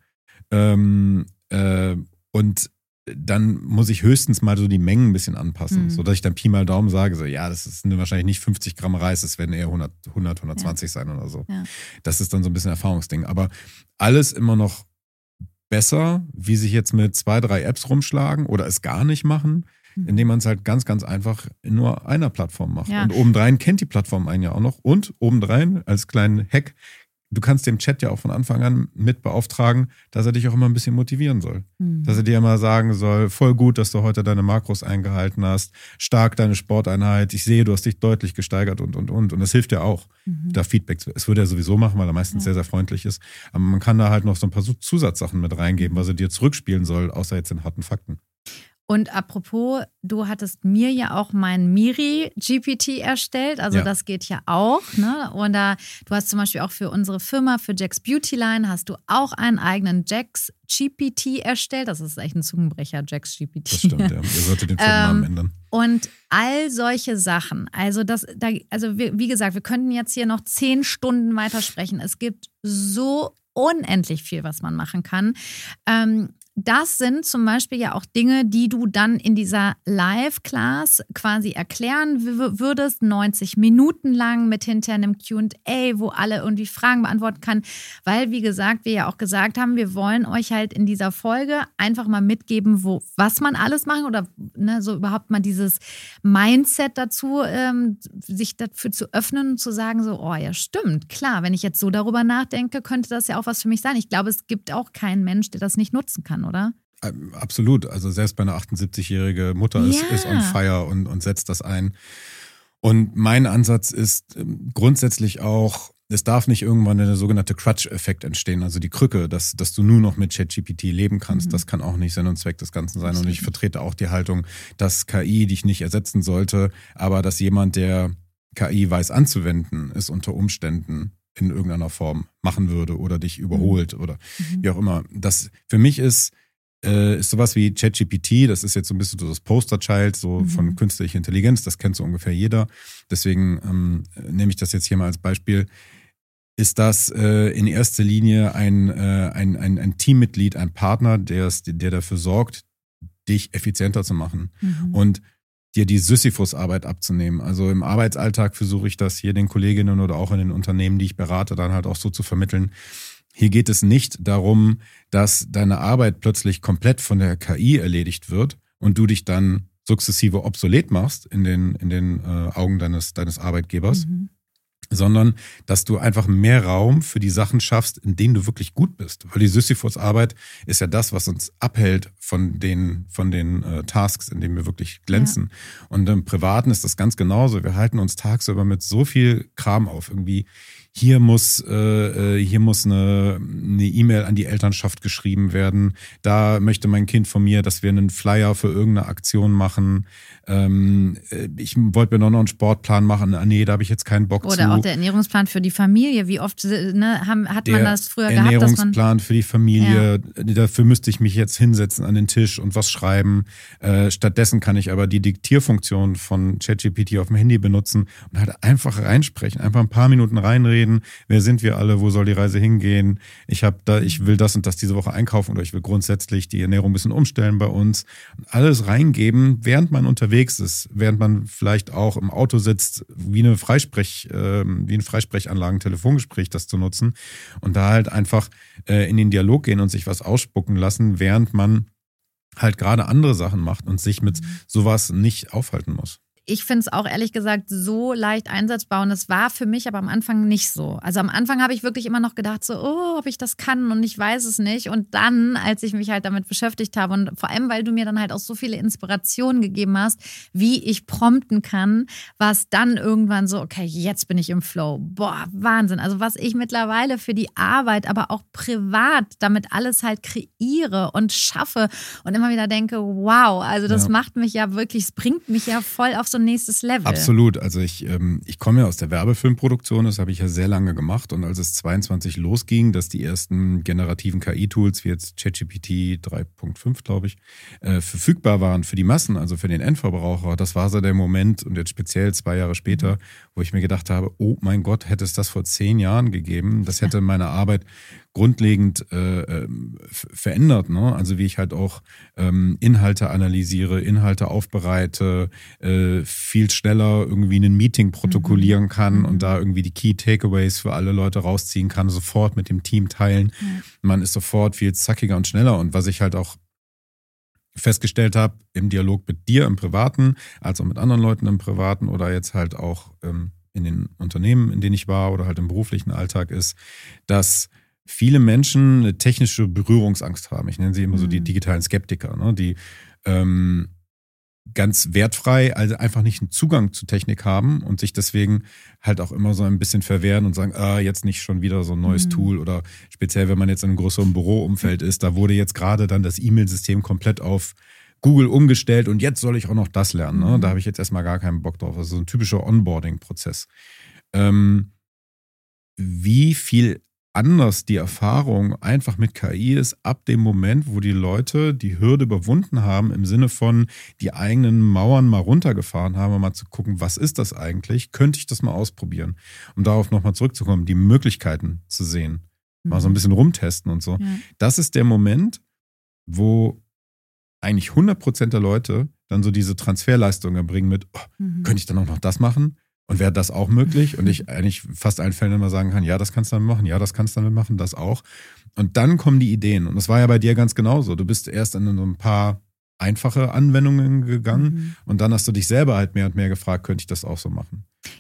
Ähm, äh, Und dann muss ich höchstens mal so die Mengen ein bisschen anpassen, mhm. sodass ich dann Pi mal Daumen sage, so ja, das ist wahrscheinlich nicht fünfzig Gramm Reis, es werden eher hundert, hundert, hundertzwanzig ja. sein oder so. Ja. Das ist dann so ein bisschen Erfahrungsding. Aber alles immer noch besser, wie sich jetzt mit zwei, drei Apps rumschlagen oder es gar nicht machen, mhm. indem man es halt ganz, ganz einfach in nur einer Plattform macht. Ja. Und obendrein kennt die Plattform einen ja auch noch. Und obendrein als kleinen Hack, du kannst dem Chat ja auch von Anfang an mit beauftragen, dass er dich auch immer ein bisschen motivieren soll. Mhm. Dass er dir immer sagen soll, voll gut, dass du heute deine Makros eingehalten hast, stark deine Sporteinheit, ich sehe, du hast dich deutlich gesteigert und, und, und. Und das hilft dir auch, mhm. da Feedback zu. Es würde er sowieso machen, weil er meistens ja. sehr, sehr freundlich ist. Aber man kann da halt noch so ein paar Zusatzsachen mit reingeben, was er dir zurückspielen soll, außer jetzt in harten Fakten. Und apropos, du hattest mir ja auch mein Miri-G P T erstellt, also ja. das geht ja auch, ne? Und da, du hast zum Beispiel auch für unsere Firma, für Jack's Beauty Line, hast du auch einen eigenen Jack's G P T erstellt. Das ist echt ein Zungenbrecher, Jack's G P T. Das stimmt, ja. Ihr solltet den Firmennamen ähm, ändern. Und all solche Sachen, also das, da, also wie, wie gesagt, wir könnten jetzt hier noch zehn Stunden weitersprechen. Es gibt so unendlich viel, was man machen kann. Ähm, Das sind zum Beispiel ja auch Dinge, die du dann in dieser Live-Class quasi erklären würdest, neunzig Minuten lang mit hinter einem Q und A, wo alle irgendwie Fragen beantworten kann, weil, wie gesagt, wir ja auch gesagt haben, wir wollen euch halt in dieser Folge einfach mal mitgeben, wo, was man alles machen oder ne, so überhaupt mal dieses Mindset dazu, ähm, sich dafür zu öffnen und zu sagen so, oh ja, stimmt, klar, wenn ich jetzt so darüber nachdenke, könnte das ja auch was für mich sein. Ich glaube, es gibt auch keinen Mensch, der das nicht nutzen kann, oder? Absolut. Also selbst meine achtundsiebzigjährige Mutter ist, Ja. ist on fire und, und setzt das ein. Und mein Ansatz ist ähm, grundsätzlich auch, es darf nicht irgendwann der sogenannte Crutch-Effekt entstehen, also die Krücke, dass, dass du nur noch mit ChatGPT leben kannst. Mhm. Das kann auch nicht Sinn und Zweck des Ganzen sein. Und ich Absolut. vertrete auch die Haltung, dass K I dich nicht ersetzen sollte, aber dass jemand, der K I weiß anzuwenden, es unter Umständen in irgendeiner Form machen würde oder dich überholt oder Mhm. wie auch immer. Das für mich ist, äh, ist sowas wie ChatGPT, das ist jetzt so ein bisschen so das Posterchild so Mhm. von künstlicher Intelligenz, das kennt so ungefähr jeder. Deswegen ähm, nehme ich das jetzt hier mal als Beispiel. Ist das äh, in erster Linie ein, äh, ein, ein, ein Teammitglied, ein Partner, der, es- der dafür sorgt, dich effizienter zu machen Mhm. und dir die Sisyphus-Arbeit abzunehmen. Also im Arbeitsalltag versuche ich das hier den Kolleginnen oder auch in den Unternehmen, die ich berate, dann halt auch so zu vermitteln. Hier geht es nicht darum, dass deine Arbeit plötzlich komplett von der K I erledigt wird und du dich dann sukzessive obsolet machst in den, in den äh, Augen deines, deines Arbeitgebers, Mhm. sondern dass du einfach mehr Raum für die Sachen schaffst, in denen du wirklich gut bist. Weil die Sisyphus-Arbeit ist ja das, was uns abhält von den, von den äh, Tasks, in denen wir wirklich glänzen. Und im Privaten ist das ganz genauso. Wir halten uns tagsüber mit so viel Kram auf. Irgendwie hier muss äh, äh, hier muss eine eine E-Mail an die Elternschaft geschrieben werden. Da möchte mein Kind von mir, dass wir einen Flyer für irgendeine Aktion machen. Ähm, äh, ich wollte mir noch einen Sportplan machen. Ah, nee, da habe ich jetzt keinen Bock zu. Oder auch der Ernährungsplan für die Familie. Wie oft ne, haben, hat man Der das früher gehabt, dass man. Ernährungsplan für die Familie, dafür müsste ich mich jetzt hinsetzen an den Tisch und was schreiben. Äh, stattdessen kann ich aber die Diktierfunktion von ChatGPT auf dem Handy benutzen und halt einfach reinsprechen, einfach ein paar Minuten reinreden. Wer sind wir alle? Wo soll die Reise hingehen? Ich habe da, ich will das und das diese Woche einkaufen oder ich will grundsätzlich die Ernährung ein bisschen umstellen bei uns. Und alles reingeben, während man unterwegs ist, während man vielleicht auch im Auto sitzt, wie eine Freisprech, äh, wie ein Freisprechanlagen, Telefongespräch, das zu nutzen und da halt einfach äh, in den Dialog gehen und sich was ausspucken lassen, während man halt gerade andere Sachen macht und sich mit sowas nicht aufhalten muss. Ich finde es auch ehrlich gesagt so leicht einsetzbar und es war für mich aber am Anfang nicht so. Also am Anfang habe ich wirklich immer noch gedacht so, oh, ob ich das kann und ich weiß es nicht. Und dann, als ich mich halt damit beschäftigt habe und vor allem, weil du mir dann halt auch so viele Inspirationen gegeben hast, wie ich prompten kann, war es dann irgendwann so, okay, jetzt bin ich im Flow. Boah, Wahnsinn. Also was ich mittlerweile für die Arbeit, aber auch privat damit alles halt kreiere und schaffe und immer wieder denke, wow, also das Ja. macht mich ja wirklich, es bringt mich ja voll auf so ein nächstes Level. Absolut. Also ich, ähm, ich komme ja aus der Werbefilmproduktion, das habe ich ja sehr lange gemacht. Und als es zweiundzwanzig losging, dass die ersten generativen K I-Tools, wie jetzt ChatGPT drei Punkt fünf, glaube ich, äh, verfügbar waren für die Massen, also für den Endverbraucher, das war so der Moment und jetzt speziell zwei Jahre später, wo ich mir gedacht habe, oh mein Gott, hätte es das vor zehn Jahren gegeben, das hätte meine Arbeit grundlegend äh, ähm, f- verändert, ne? Also wie ich halt auch ähm, Inhalte analysiere, Inhalte aufbereite, äh, viel schneller irgendwie ein Meeting protokollieren kann Mhm. und da irgendwie die Key Takeaways für alle Leute rausziehen kann, sofort mit dem Team teilen. Ja. Man ist sofort viel zackiger und schneller. Und was ich halt auch festgestellt habe im Dialog mit dir im Privaten, als auch mit anderen Leuten im Privaten oder jetzt halt auch ähm, in den Unternehmen, in denen ich war oder halt im beruflichen Alltag ist, dass viele Menschen eine technische Berührungsangst haben. Ich nenne sie immer so die Mhm. digitalen Skeptiker, ne? Die ähm, ganz wertfrei, also einfach nicht einen Zugang zu Technik haben und sich deswegen halt auch immer so ein bisschen verwehren und sagen, ah, jetzt nicht schon wieder so ein neues Mhm. Tool oder speziell, wenn man jetzt in einem größeren Büroumfeld ist, da wurde jetzt gerade dann das E-Mail-System komplett auf Google umgestellt und jetzt soll ich auch noch das lernen. Ne? Mhm. Da habe ich jetzt erstmal gar keinen Bock drauf. Also so ein typischer Onboarding-Prozess. Ähm, wie viel anders die Erfahrung einfach mit K I ist, ab dem Moment, wo die Leute die Hürde überwunden haben, im Sinne von die eigenen Mauern mal runtergefahren haben, um mal zu gucken, was ist das eigentlich? Könnte ich das mal ausprobieren? Um darauf nochmal zurückzukommen, die Möglichkeiten zu sehen. Mal so ein bisschen rumtesten und so. Ja. Das ist der Moment, wo eigentlich hundert Prozent der Leute dann so diese Transferleistung erbringen mit, oh, Mhm. könnte ich dann auch noch das machen? Und wäre das auch möglich? Und ich eigentlich fast allen Fällen immer sagen kann, ja, das kannst du damit machen, ja, das kannst du damit machen, das auch. Und dann kommen die Ideen. Und das war ja bei dir ganz genauso. Du bist erst in so ein paar einfache Anwendungen gegangen Mhm. und dann hast du dich selber halt mehr und mehr gefragt, könnte ich das auch so machen?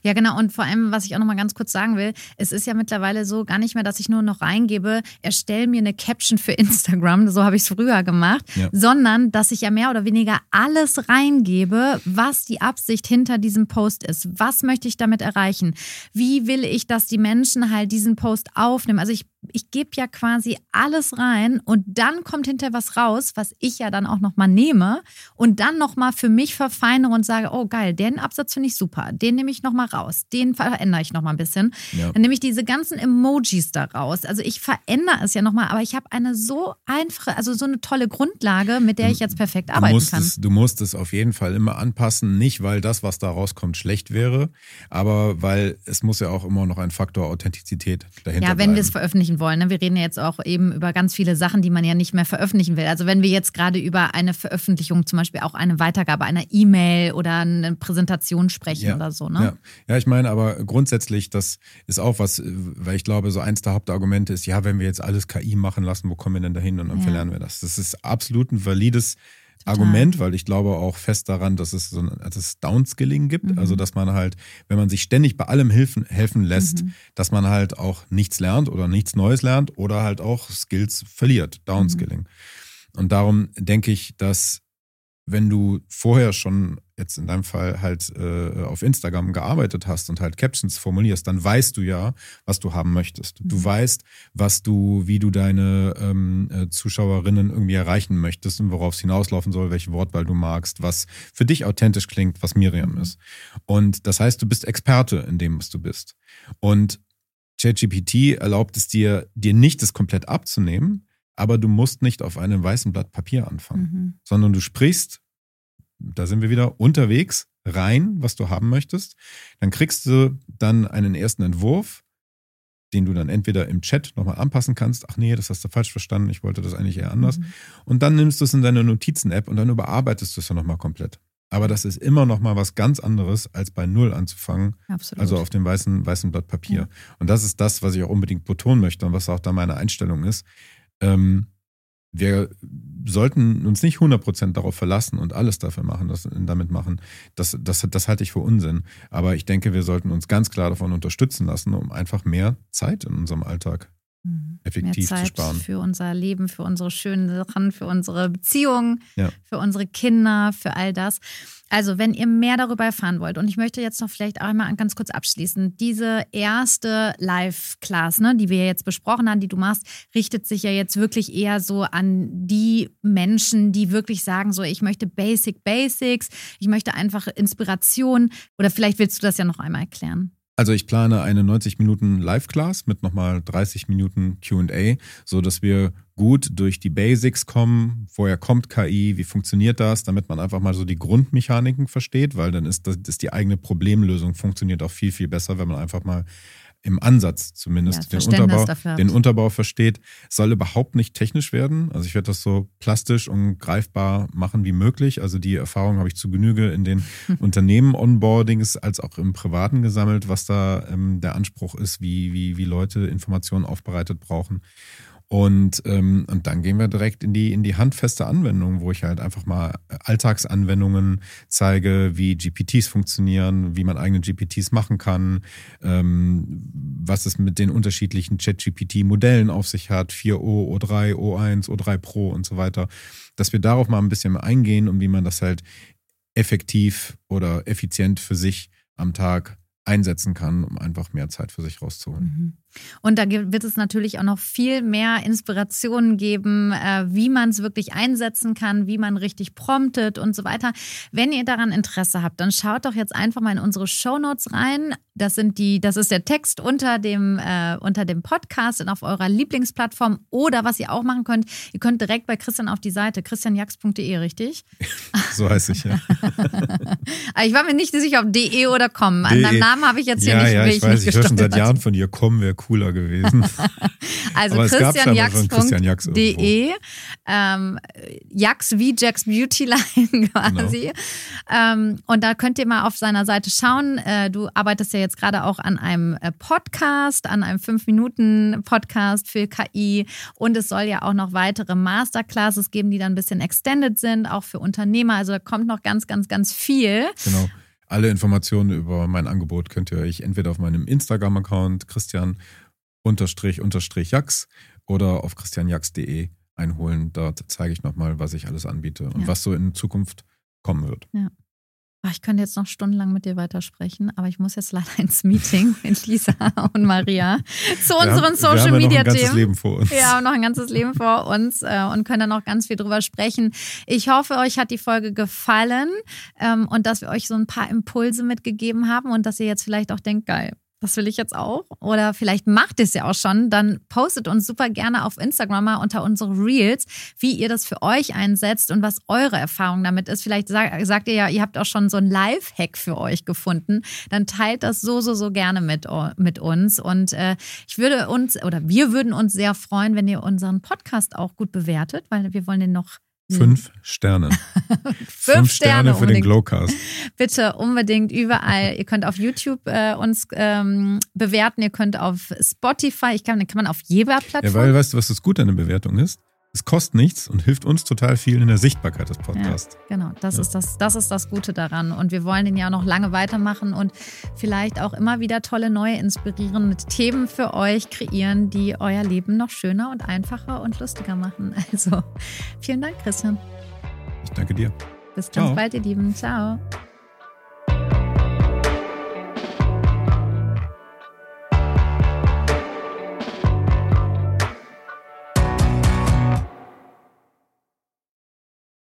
Ja, genau. Und vor allem, was ich auch noch mal ganz kurz sagen will, es ist ja mittlerweile so gar nicht mehr, dass ich nur noch reingebe, erstell mir eine Caption für Instagram, so habe ich es früher gemacht, ja. sondern dass ich ja mehr oder weniger alles reingebe, was die Absicht hinter diesem Post ist. Was möchte ich damit erreichen? Wie will ich, dass die Menschen halt diesen Post aufnehmen? Also ich Ich gebe ja quasi alles rein und dann kommt hinterher was raus, was ich ja dann auch nochmal nehme und dann nochmal für mich verfeinere und sage, oh geil, den Absatz finde ich super, den nehme ich nochmal raus, den verändere ich nochmal ein bisschen. Ja. Dann nehme ich diese ganzen Emojis da raus. Also ich verändere es ja nochmal, aber ich habe eine so einfache, also so eine tolle Grundlage, mit der ich jetzt perfekt arbeiten du musst kann. Es, du musst es auf jeden Fall immer anpassen, nicht weil das, was da rauskommt, schlecht wäre, aber weil es muss ja auch immer noch ein Faktor Authentizität dahinter Ja, wenn bleiben. wir es veröffentlichen wollen. Ne? Wir reden ja jetzt auch eben über ganz viele Sachen, die man ja nicht mehr veröffentlichen will. Also wenn wir jetzt gerade über eine Veröffentlichung, zum Beispiel auch eine Weitergabe einer E-Mail oder eine Präsentation sprechen ja, oder so. Ne? Ja. ja, ich meine, aber grundsätzlich, das ist auch was, weil ich glaube, so eins der Hauptargumente ist, ja, wenn wir jetzt alles K I machen lassen, wo kommen wir denn dahin und dann ja. verlernen wir das. Das ist absolut ein valides Total. Argument, weil ich glaube auch fest daran, dass es so ein, dass es Downskilling gibt, mhm. also dass man halt, wenn man sich ständig bei allem helfen, helfen lässt, mhm. dass man halt auch nichts lernt oder nichts Neues lernt oder halt auch Skills verliert, Downskilling. Mhm. Und darum denke ich, dass wenn du vorher schon jetzt in deinem Fall halt äh, auf Instagram gearbeitet hast und halt Captions formulierst, dann weißt du ja, was du haben möchtest. Du mhm. weißt, was du, wie du deine ähm, äh, Zuschauerinnen irgendwie erreichen möchtest und worauf es hinauslaufen soll, welche Wortwahl du magst, was für dich authentisch klingt, was Miriam mhm. ist. Und das heißt, du bist Experte in dem, was du bist. Und ChatGPT erlaubt es dir, dir nicht das komplett abzunehmen, aber du musst nicht auf einem weißen Blatt Papier anfangen, mhm. sondern du sprichst, da sind wir wieder, unterwegs rein, was du haben möchtest. Dann kriegst du dann einen ersten Entwurf, den du dann entweder im Chat nochmal anpassen kannst. Ach nee, das hast du falsch verstanden, ich wollte das eigentlich eher anders. Mhm. Und dann nimmst du es in deine Notizen-App und dann überarbeitest du es ja nochmal komplett. Aber das ist immer noch mal was ganz anderes, als bei Null anzufangen. Absolut. Also auf dem weißen, weißen Blatt Papier. Ja. Und das ist das, was ich auch unbedingt betonen möchte und was auch da meine Einstellung ist. Ähm, wir sollten uns nicht hundert Prozent darauf verlassen und alles dafür machen, das, damit machen. Das, das, das halte ich für Unsinn. Aber ich denke, wir sollten uns ganz klar davon unterstützen lassen, um einfach mehr Zeit in unserem Alltag effektiv mehr Zeit zu sparen. Für unser Leben, für unsere schönen Sachen, für unsere Beziehungen, ja. für unsere Kinder, für all das. Also wenn ihr mehr darüber erfahren wollt, und ich möchte jetzt noch vielleicht auch mal ganz kurz abschließen, diese erste Live-Class, ne, die wir jetzt besprochen haben, die du machst, richtet sich ja jetzt wirklich eher so an die Menschen, die wirklich sagen, so ich möchte Basic Basics, ich möchte einfach Inspiration, oder vielleicht willst du das ja noch einmal erklären. Also ich plane eine neunzig Minuten Live-Class mit nochmal dreißig Minuten Q und A, sodass wir gut durch die Basics kommen. Woher kommt K I? Wie funktioniert das? Damit man einfach mal so die Grundmechaniken versteht, weil dann ist das ist die eigene Problemlösung funktioniert auch viel, viel besser, wenn man einfach mal im Ansatz zumindest ja, den, Unterbau, den Unterbau versteht. Es soll überhaupt nicht technisch werden. Also ich werde das so plastisch und greifbar machen wie möglich. Also die Erfahrung habe ich zu Genüge in den Unternehmen-Onboardings als auch im Privaten gesammelt, was da ähm, der Anspruch ist, wie, wie, wie Leute Informationen aufbereitet brauchen. Und, ähm, und dann gehen wir direkt in die, in die handfeste Anwendung, wo ich halt einfach mal Alltagsanwendungen zeige, wie G P Ts funktionieren, wie man eigene G P Ts machen kann, ähm, was es mit den unterschiedlichen Chat-G P T-Modellen auf sich hat, vier O, O drei, O eins, O drei Pro und so weiter, dass wir darauf mal ein bisschen eingehen und wie man das halt effektiv oder effizient für sich am Tag einsetzen kann, um einfach mehr Zeit für sich rauszuholen. Mhm. Und da wird es natürlich auch noch viel mehr Inspirationen geben, wie man es wirklich einsetzen kann, wie man richtig promptet und so weiter. Wenn ihr daran Interesse habt, dann schaut doch jetzt einfach mal in unsere Shownotes rein. Das sind die, das ist der Text unter dem, äh, unter dem Podcast und auf eurer Lieblingsplattform. Oder was ihr auch machen könnt, ihr könnt direkt bei Christian auf die Seite, christian jax punkt de, richtig? So heißt ich, ja. Ich war mir nicht sicher, ob de oder com. An deinem Namen habe ich jetzt hier ja, nicht Ja, ich weiß, ich höre schon seit Jahren von dir, com wäre cooler gewesen. Also christian jax punkt de, ähm, Jax wie Jax Beautyline quasi. Genau. Ähm, und da könnt ihr mal auf seiner Seite schauen. Äh, du arbeitest ja jetzt gerade auch an einem Podcast, an einem fünf Minuten Podcast für K I. Und es soll ja auch noch weitere Masterclasses geben, die dann ein bisschen extended sind, auch für Unternehmer. Also da kommt noch ganz, ganz, ganz viel. Genau. alle Informationen über mein Angebot könnt ihr euch entweder auf meinem Instagram-Account Christian unterstrich unterstrich Jax oder auf christian jax punkt de einholen. Dort zeige ich nochmal, was ich alles anbiete und ja. was so in Zukunft kommen wird. Ja. Ich könnte jetzt noch stundenlang mit dir weitersprechen, aber ich muss jetzt leider ins Meeting mit Lisa und Maria zu unseren Social-Media-Themen. Wir haben ja noch ein ganzes Leben vor uns. Wir haben noch ein ganzes Leben vor uns äh, und können da noch ganz viel drüber sprechen. Ich hoffe, euch hat die Folge gefallen ähm, und dass wir euch so ein paar Impulse mitgegeben haben und dass ihr jetzt vielleicht auch denkt, geil, das will ich jetzt auch. Oder vielleicht macht ihr es ja auch schon. Dann postet uns super gerne auf Instagram mal unter unsere Reels, wie ihr das für euch einsetzt und was eure Erfahrung damit ist. Vielleicht sagt, sagt ihr ja, ihr habt auch schon so einen Live-Hack für euch gefunden. Dann teilt das so, so, so gerne mit, mit uns. Und äh, ich würde uns, oder wir würden uns sehr freuen, wenn ihr unseren Podcast auch gut bewertet, weil wir wollen den noch Fünf Sterne. Fünf, Fünf Sterne, Sterne für unbedingt. Den Glowcast. Bitte unbedingt überall. Ihr könnt auf YouTube äh, uns ähm, bewerten. Ihr könnt auf Spotify. Ich kann, kann man auf jeder Plattform. Ja, weil weißt du, was das Gute an der Bewertung ist? Es kostet nichts und hilft uns total viel in der Sichtbarkeit des Podcasts. Ja, genau, das, ja. ist das, das ist das Gute daran. Und wir wollen den ja noch lange weitermachen und vielleicht auch immer wieder tolle, neue, inspirierende Themen für euch kreieren, die euer Leben noch schöner und einfacher und lustiger machen. Also vielen Dank, Christian. Ich danke dir. Bis ganz Ciao. bald, ihr Lieben. Ciao.